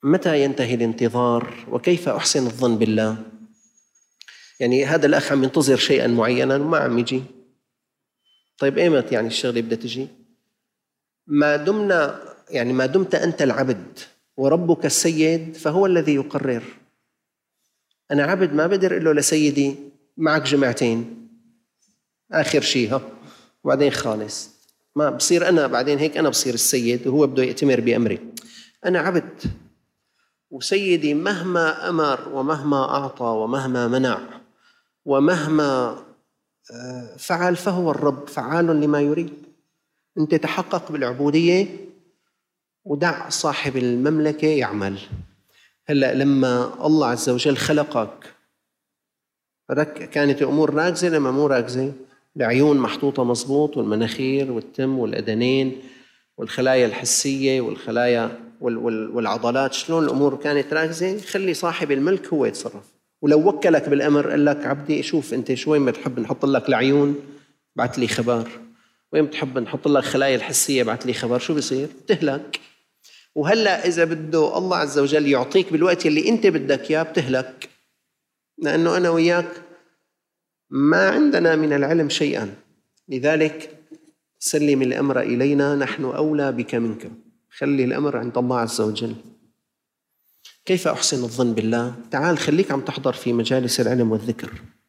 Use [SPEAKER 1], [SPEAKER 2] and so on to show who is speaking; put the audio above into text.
[SPEAKER 1] متى ينتهي الانتظار وكيف أحسن الظن بالله؟ يعني هذا الأخ عم ينتظر شيئا معينا وما عم يجي. طيب إيمت يعني الشغلة بدها تجي؟ ما دمت أنت العبد وربك السيد فهو الذي يقرر. أنا عبد ما بقدر أقول له لسيدي معك جمعتين آخر شيء وبعدين خالص، ما بصير أنا بعدين هيك أنا بصير السيد وهو بده يأتمر بأمري. أنا عبد وسيدي مهما أمر ومهما أعطى ومهما منع ومهما فعل فهو الرب فعال لما يريد. أنت تحقق بالعبودية ودع صاحب المملكة يعمل. هلأ لما الله عز وجل خلقك كانت الأمور راكزة لما مو راكزة؟ العيون محطوطة مظبوط والمناخير والتم والأذنين والخلايا الحسية والخلايا والعضلات، شلون الأمور كانت راكزة؟ خلي صاحب الملك هو يتصرف. ولو وكلك بالأمر قال لك عبدي شوف أنت شو وين بتحب نحط لك العيون بعت لي خبر، وين بتحب نحط لك خلايا الحسية بعت لي خبر، شو بيصير؟ بتهلك. وهلأ إذا بده الله عز وجل يعطيك بالوقت اللي أنت بدك إياه بتهلك، لأنه أنا وياك ما عندنا من العلم شيئا. لذلك سلم الأمر إلينا نحن أولى بك منك، خلي الأمر عند الله عز وجل. كيف أحسن الظن بالله؟ تعال خليك عم تحضر في مجالس العلم والذكر.